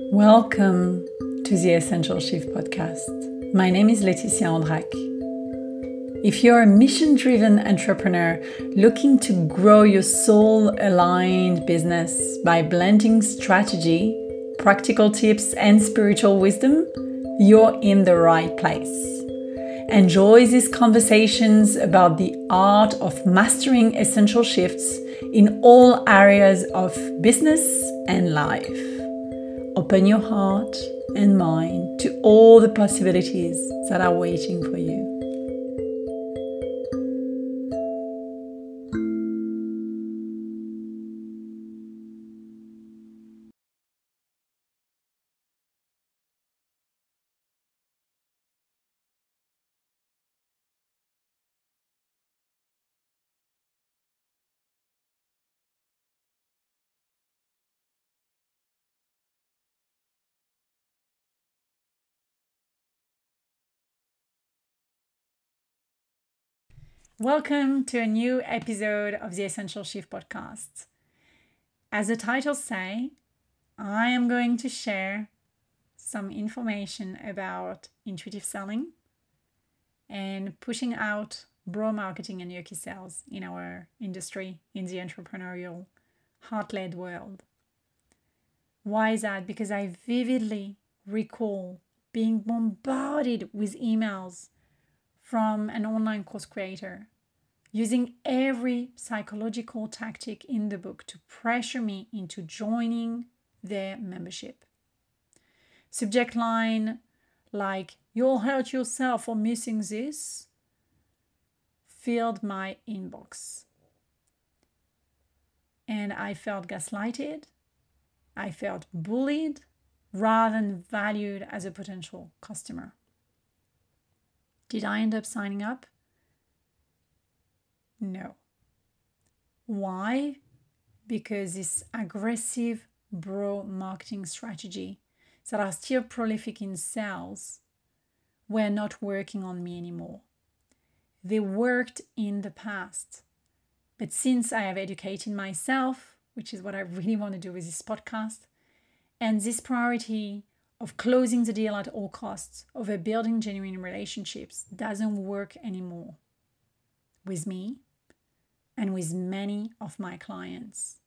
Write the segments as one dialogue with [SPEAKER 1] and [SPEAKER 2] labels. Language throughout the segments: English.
[SPEAKER 1] Welcome to the Essential Shift podcast. My name is Laetitia Andrac. If you're a mission-driven entrepreneur looking to grow your soul-aligned business by blending strategy, practical tips, and spiritual wisdom, you're in the right place. Enjoy these conversations about the art of mastering essential shifts in all areas of business and life. Open your heart and mind to all the possibilities that are waiting for you. Welcome to a new episode of the Essential Shift podcast. As the title says, I am going to share some information about intuitive selling and pushing out bro marketing and yucky sales in our industry, in the entrepreneurial, heart-led world. Why is that? Because I vividly recall being bombarded with emails from an online course creator, using every psychological tactic in the book to pressure me into joining their membership. Subject line like, "You'll hurt yourself for missing this," filled my inbox. And I felt gaslighted, I felt bullied, rather than valued as a potential customer. Did I end up signing up? No. Why? Because this aggressive bro marketing strategy that are still prolific in sales were not working on me anymore. They worked in the past. But since I have educated myself, which is what I really want to do with this podcast, and this priority of closing the deal at all costs over building genuine relationships doesn't work anymore with me and with many of my clients.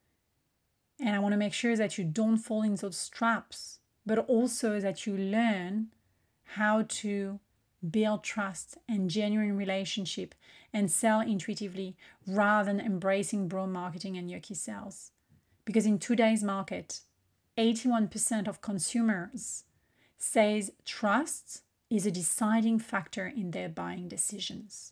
[SPEAKER 1] And I want to make sure that you don't fall in those traps, but also that you learn how to build trust and genuine relationship and sell intuitively rather than embracing bro marketing and yucky sales. Because in today's market, 81% of consumers says trust is a deciding factor in their buying decisions.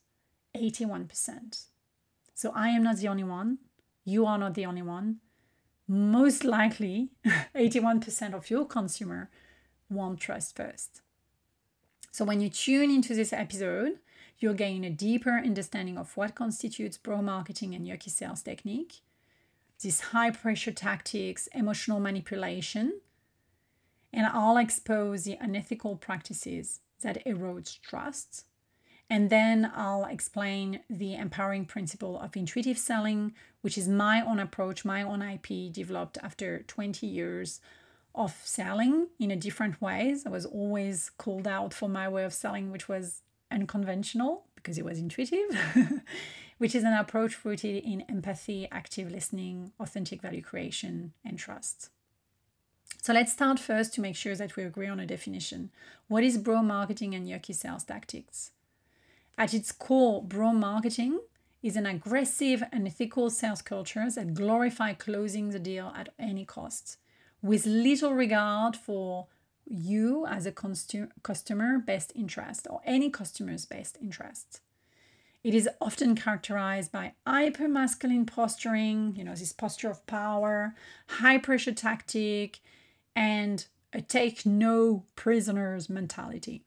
[SPEAKER 1] 81%. So I am not the only one. You are not the only one. Most likely, 81% of your consumer want trust first. So when you tune into this episode, you'll gain a deeper understanding of what constitutes bro marketing and yucky sales technique, these high pressure tactics, emotional manipulation, and I'll expose the unethical practices that erodes trust. And then I'll explain the empowering principle of intuitive selling, which is my own approach, my own IP developed after 20 years of selling in a different ways. I was always called out for my way of selling, which was unconventional because it was intuitive, which is an approach rooted in empathy, active listening, authentic value creation, and trust. So let's start first to make sure that we agree on a definition. What is bro marketing and yucky sales tactics? At its core, bro marketing is an aggressive and ethical sales culture that glorify closing the deal at any cost, with little regard for you as a customer best interest or any customer's best interest. It is often characterized by hyper-masculine posturing, this posture of power, high-pressure tactic, and a take no prisoners mentality.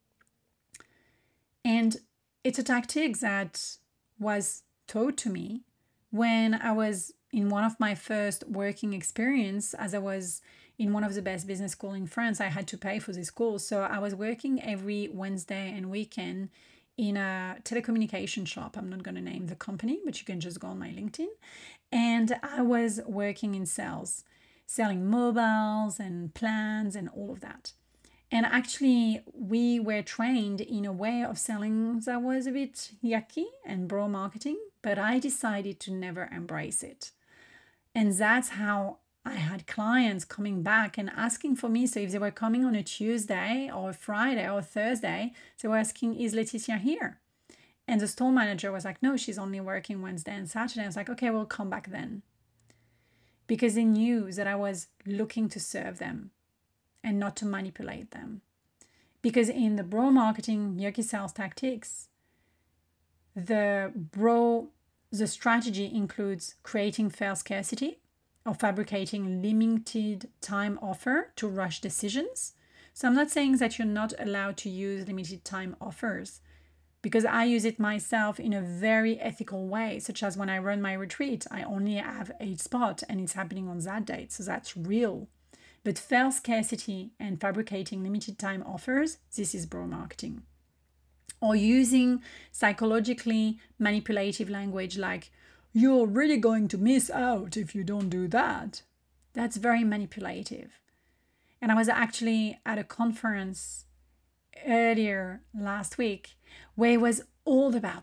[SPEAKER 1] And it's a tactic that was taught to me when I was in one of my first working experience, as I was in one of the best business schools in France. I had to pay for this course. So I was working every Wednesday and weekend in a telecommunication shop. I'm not going to name the company, but you can just go on my LinkedIn. And I was working in sales. selling mobiles and plans and all of that. And actually, we were trained in a way of selling that was a bit yucky and bro marketing, but I decided to never embrace it. And that's how I had clients coming back and asking for me. So if they were coming on a Tuesday or a Friday or a Thursday, they were asking, is Laetitia here? And the store manager was like, no, she's only working Wednesday and Saturday. I was like, okay, we'll come back then. Because they knew that I was looking to serve them and not to manipulate them. Because in the bro marketing, yucky sales tactics, the strategy includes creating fair scarcity or fabricating limited time offer to rush decisions. So I'm not saying that you're not allowed to use limited time offers, because I use it myself in a very ethical way, such as when I run my retreat, I only have 8 spots and it's happening on that date. So that's real. But fair scarcity and fabricating limited time offers, this is bro marketing. Or using psychologically manipulative language like, you're really going to miss out if you don't do that. That's very manipulative. And I was actually at a conference earlier last week where it was all about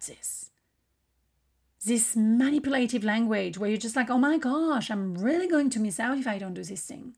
[SPEAKER 1] this manipulative language where you're just like, oh my gosh, I'm really going to miss out if I don't do this thing.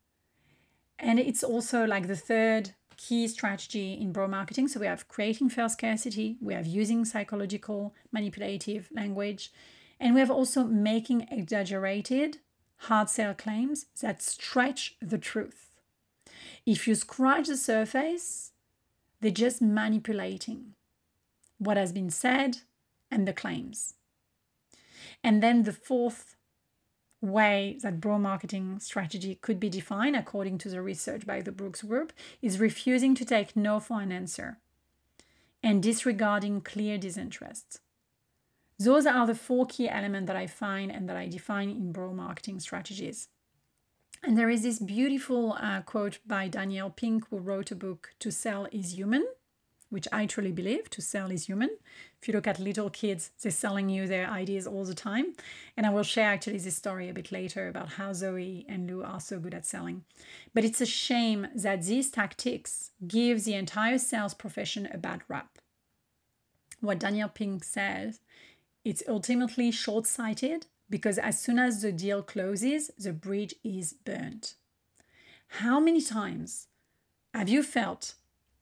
[SPEAKER 1] And it's also like the third key strategy in bro marketing. So we have creating fair scarcity, we have using psychological manipulative language, and we have also making exaggerated hard sell claims that stretch the truth. If you scratch the surface, they're just manipulating what has been said and the claims. And then the fourth way that bro marketing strategy could be defined, according to the research by the Brooks Group, is refusing to take no for an answer and disregarding clear disinterest. Those are the 4 key elements that I find and that I define in bro marketing strategies. And there is this beautiful quote by Danielle Pink, who wrote a book, To Sell is Human, which I truly believe, to sell is human. If you look at little kids, they're selling you their ideas all the time. And I will share actually this story a bit later about how Zoe and Lou are so good at selling. But it's a shame that these tactics give the entire sales profession a bad rap. What Danielle Pink says, it's ultimately short-sighted because as soon as the deal closes, the bridge is burnt. How many times have you felt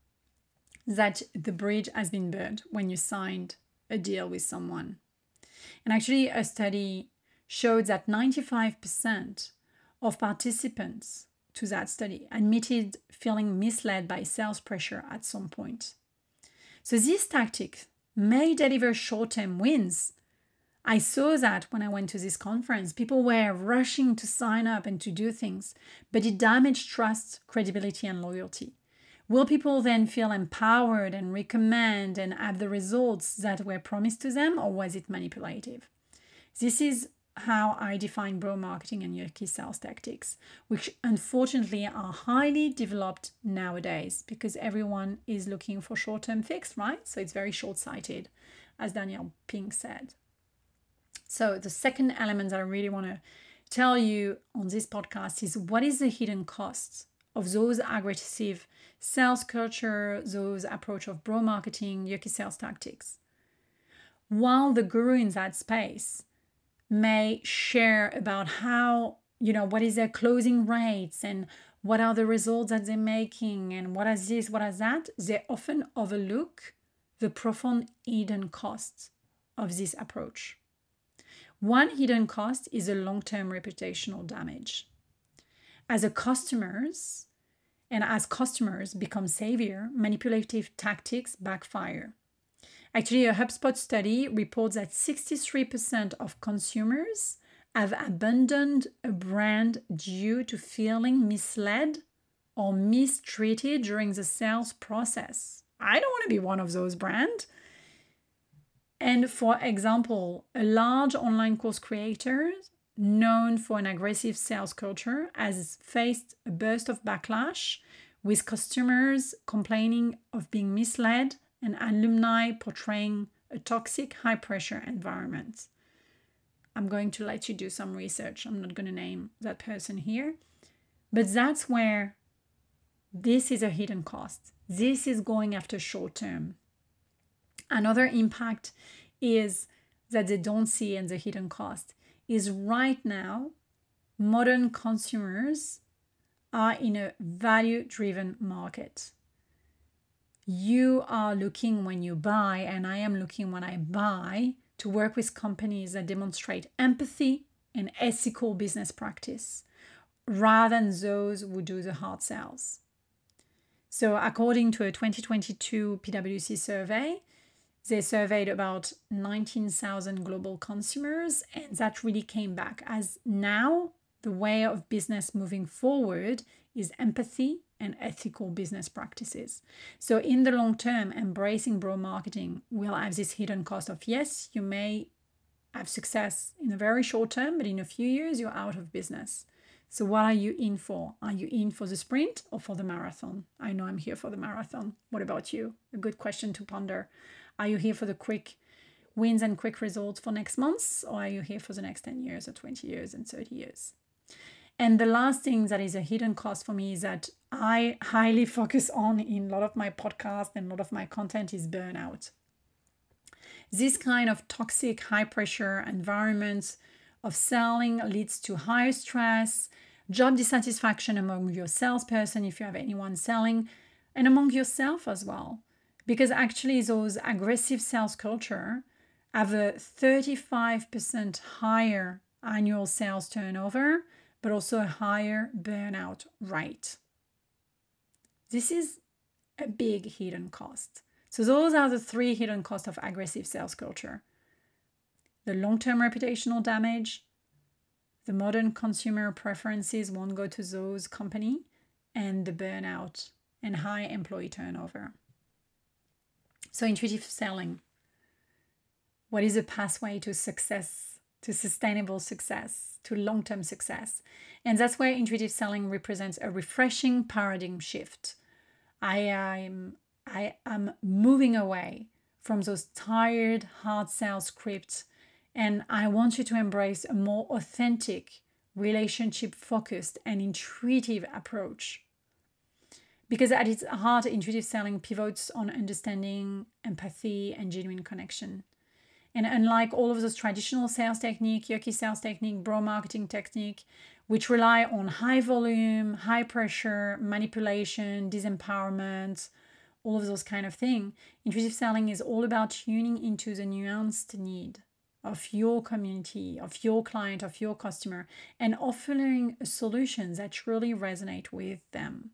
[SPEAKER 1] that the bridge has been burned when you signed a deal with someone? And actually, a study showed that 95% of participants to that study admitted feeling misled by sales pressure at some point. So these tactics may deliver short-term wins. I saw that when I went to this conference. People were rushing to sign up and to do things, but it damaged trust, credibility, and loyalty. Will people then feel empowered and recommend and have the results that were promised to them, or was it manipulative? This is how I define bro marketing and yucky sales tactics, which unfortunately are highly developed nowadays because everyone is looking for short-term fix, right? So it's very short-sighted, as Danielle Pink said. So the second element that I really want to tell you on this podcast is, what is the hidden cost of those aggressive sales culture, those approach of bro marketing, yucky sales tactics? While the guru in that space may share about how, what is their closing rates and what are the results that they're making and what is this, what is that, they often overlook the profound hidden costs of this approach. One hidden cost is a long-term reputational damage. As customers become savvier, manipulative tactics backfire. Actually, a HubSpot study reports that 63% of consumers have abandoned a brand due to feeling misled or mistreated during the sales process. I don't want to be one of those brands. And for example, a large online course creator known for an aggressive sales culture has faced a burst of backlash, with customers complaining of being misled and alumni portraying a toxic, high-pressure environment. I'm going to let you do some research. I'm not going to name that person here. But that's where this is a hidden cost. This is going after short term. Another impact is that they don't see in the hidden cost is right now, modern consumers are in a value-driven market. You are looking when you buy, and I am looking when I buy, to work with companies that demonstrate empathy and ethical business practice, rather than those who do the hard sales. So according to a 2022 PwC survey, they surveyed about 19,000 global consumers, and that really came back as now the way of business moving forward is empathy and ethical business practices. So in the long term, embracing bro marketing will have this hidden cost of, yes, you may have success in a very short term, but in a few years, you're out of business. So what are you in for? Are you in for the sprint or for the marathon? I know I'm here for the marathon. What about you? A good question to ponder. Are you here for the quick wins and quick results for next month? Or are you here for the next 10 years or 20 years and 30 years? And the last thing that is a hidden cost for me is that I highly focus on in a lot of my podcasts and a lot of my content is burnout. This kind of toxic, high pressure environment of selling leads to higher stress, job dissatisfaction among your salesperson if you have anyone selling, and among yourself as well. Because actually those aggressive sales culture have a 35% higher annual sales turnover, but also a higher burnout rate. This is a big hidden cost. So those are the 3 hidden costs of aggressive sales culture. The long-term reputational damage, the modern consumer preferences won't go to those companies, and the burnout and high employee turnover. So intuitive selling. What is a pathway to success, to sustainable success, to long-term success? And that's where intuitive selling represents a refreshing paradigm shift. I am moving away from those tired, hard sales scripts, and I want you to embrace a more authentic, relationship-focused, and intuitive approach. Because at its heart, intuitive selling pivots on understanding, empathy, and genuine connection. And unlike all of those traditional sales technique, yucky sales technique, bro marketing technique, which rely on high volume, high pressure, manipulation, disempowerment, all of those kind of things, intuitive selling is all about tuning into the nuanced need of your community, of your client, of your customer, and offering solutions that truly resonate with them.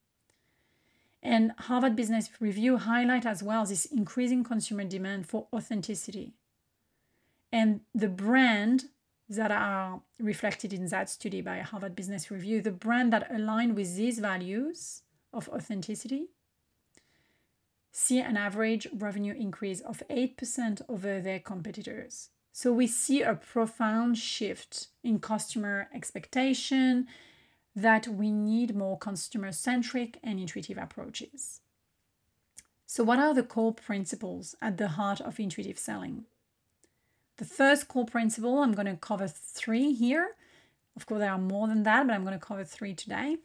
[SPEAKER 1] And Harvard Business Review highlight as well this increasing consumer demand for authenticity. And the brand that are reflected in that study by Harvard Business Review, the brand that align with these values of authenticity, see an average revenue increase of 8% over their competitors. So we see a profound shift in customer expectation, that we need more consumer-centric and intuitive approaches. So what are the core principles at the heart of intuitive selling? The first core principle, I'm going to cover 3 here. Of course, there are more than that, but I'm going to cover 3 today.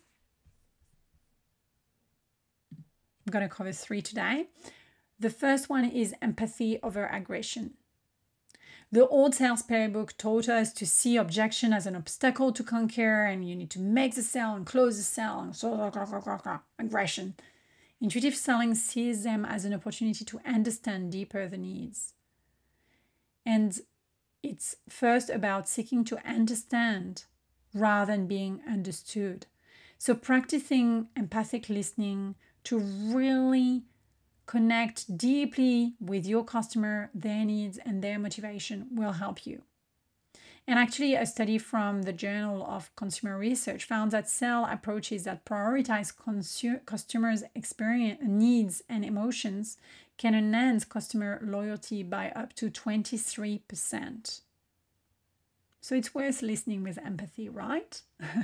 [SPEAKER 1] The first one is empathy over aggression. The old sales playbook taught us to see objection as an obstacle to conquer, and you need to make the sale and close the sale and so aggression. Intuitive selling sees them as an opportunity to understand deeper the needs. And it's first about seeking to understand rather than being understood. So practicing empathic listening to really connect deeply with your customer, their needs, and their motivation will help you. And actually, a study from the Journal of Consumer Research found that sales approaches that prioritize customers' experience, needs, and emotions can enhance customer loyalty by up to 23%. So it's worth listening with empathy, right?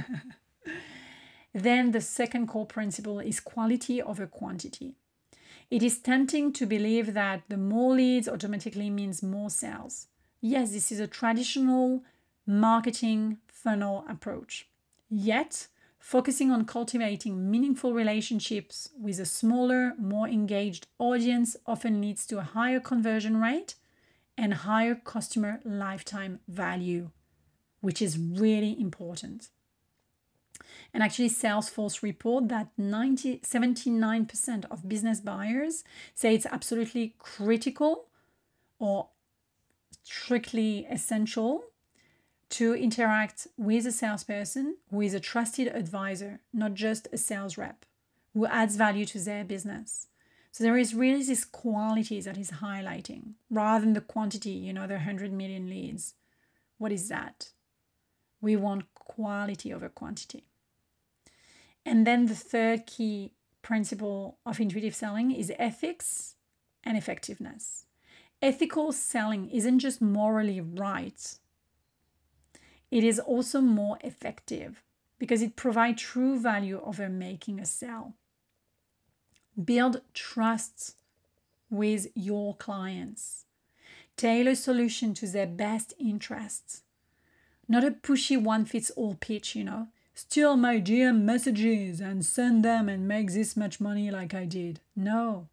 [SPEAKER 1] Then the second core principle is quality over quantity. It is tempting to believe that the more leads automatically means more sales. yes, this is a traditional marketing funnel approach. Yet, focusing on cultivating meaningful relationships with a smaller, more engaged audience often leads to a higher conversion rate and higher customer lifetime value, which is really important. And actually, Salesforce report that 79% of business buyers say it's absolutely critical or strictly essential to interact with a salesperson who is a trusted advisor, not just a sales rep, who adds value to their business. So there is really this quality that is highlighting rather than the quantity, the 100 million leads. What is that? We want quality over quantity. And then the third key principle of intuitive selling is ethics and effectiveness. Ethical selling isn't just morally right. It is also more effective because it provides true value over making a sale. Build trust with your clients. Tailor solution to their best interests. Not a pushy one-fits-all pitch, Steal my GM messages and send them and make this much money like I did. No.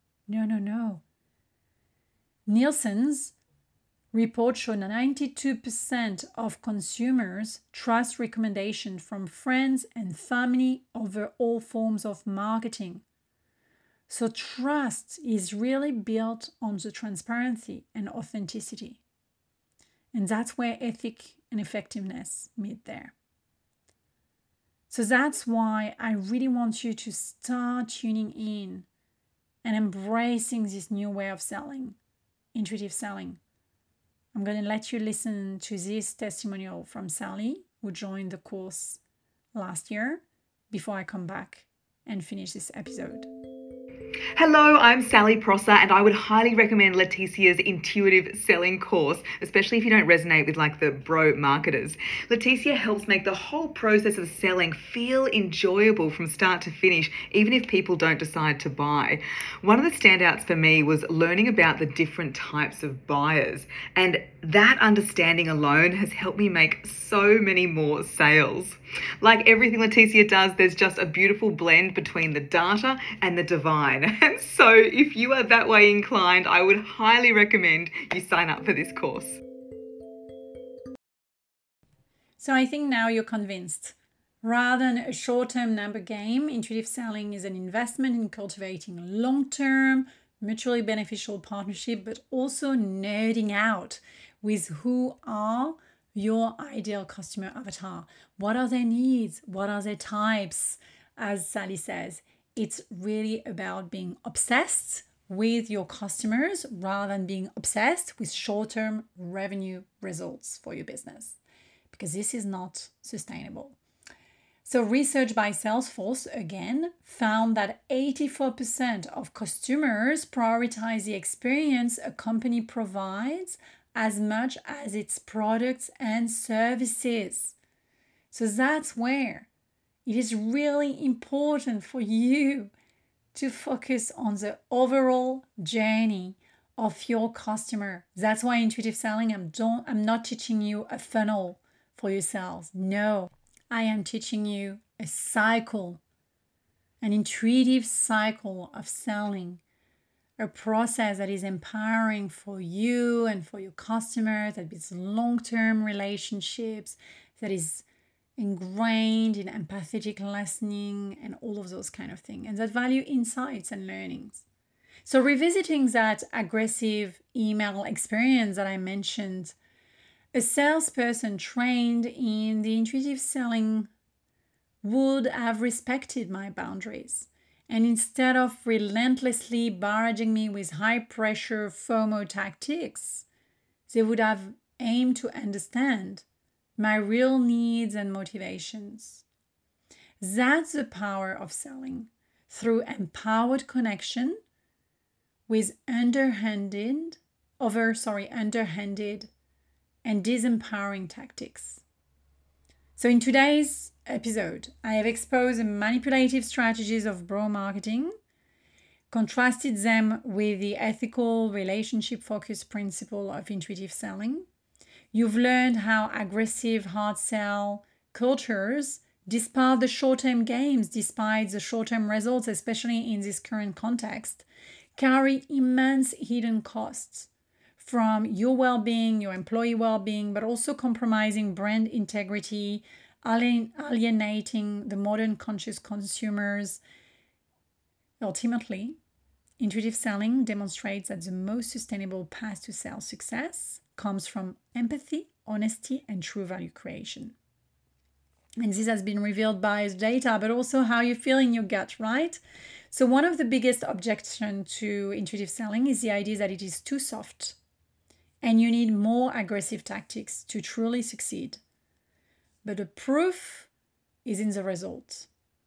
[SPEAKER 1] Nielsen's report showed 92% of consumers trust recommendations from friends and family over all forms of marketing. So trust is really built on the transparency and authenticity. And that's where ethic and effectiveness meet there. So that's why I really want you to start tuning in and embracing this new way of selling, intuitive selling. I'm going to let you listen to this testimonial from Sally, who joined the course last year, before I come back and finish this episode.
[SPEAKER 2] Hello, I'm Sally Prosser, and I would highly recommend Leticia's intuitive selling course, especially if you don't resonate with the bro marketers. Leticia helps make the whole process of selling feel enjoyable from start to finish, even if people don't decide to buy. One of the standouts for me was learning about the different types of buyers, and that understanding alone has helped me make so many more sales. Like everything Leticia does, there's just a beautiful blend between the data and the divine. And so if you are that way inclined, I would highly recommend you sign up for this course.
[SPEAKER 1] So I think now you're convinced. Rather than a short-term number game, intuitive selling is an investment in cultivating long-term, mutually beneficial partnership, but also nerding out with who are your ideal customer avatar. What are their needs? What are their types? As Sally says, it's really about being obsessed with your customers rather than being obsessed with short-term revenue results for your business, because this is not sustainable. So research by Salesforce, again, found that 84% of customers prioritize the experience a company provides as much as its products and services. So that's where it is really important for you to focus on the overall journey of your customer. That's why intuitive selling, I'm not teaching you a funnel for your sales. No, I am teaching you a cycle, an intuitive cycle of selling, a process that is empowering for you and for your customers, that builds long-term relationships, that is ingrained in empathetic listening and all of those kind of things, and that value insights and learnings. So revisiting that aggressive email experience that I mentioned, a salesperson trained in the intuitive selling would have respected my boundaries. And instead of relentlessly barraging me with high-pressure FOMO tactics, they would have aimed to understand my real needs and motivations. That's the power of selling, through empowered connection with underhanded and disempowering tactics. So in today's episode, I have exposed the manipulative strategies of bro marketing, contrasted them with the ethical, relationship-focused principle of intuitive selling, You've learned how aggressive hard sell cultures, despite the short-term gains, despite the short-term results, especially in this current context, carry immense hidden costs from your well-being, your employee well-being, but also compromising brand integrity, alienating the modern conscious consumers. Ultimately, intuitive selling demonstrates that the most sustainable path to sales success comes from empathy, honesty, and true value creation. And this has been revealed by data, but also how you feel in your gut, right? So one of the biggest objections to intuitive selling is the idea that it is too soft and you need more aggressive tactics to truly succeed. But the proof is in the results.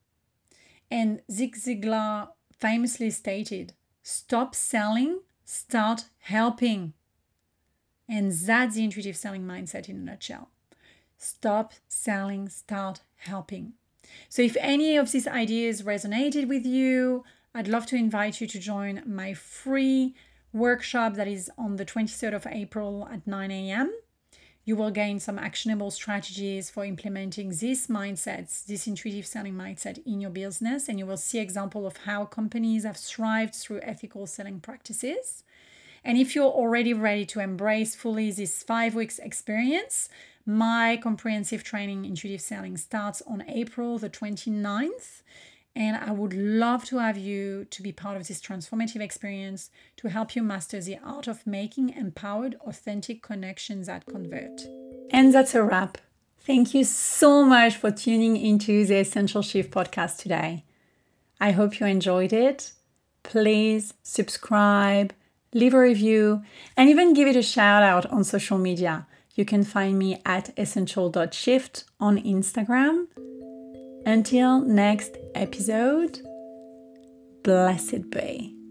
[SPEAKER 1] And Zig Ziglar famously stated, stop selling, start helping. And that's the intuitive selling mindset in a nutshell. Stop selling, start helping. So if any of these ideas resonated with you, I'd love to invite you to join my free workshop that is on the 23rd of April at 9 a.m. You will gain some actionable strategies for implementing these mindsets, this intuitive selling mindset in your business, and you will see examples of how companies have thrived through ethical selling practices. And if you're already ready to embrace fully this 5 weeks experience, my comprehensive training, Intuitive Selling, starts on April the 29th. And I would love to have you to be part of this transformative experience to help you master the art of making empowered, authentic connections that convert. And that's a wrap. Thank you so much for tuning into the Essential Shift podcast today. I hope you enjoyed it. Please subscribe, leave a review, and even give it a shout out on social media. You can find me at essential.shift on Instagram. Until next episode, blessed be.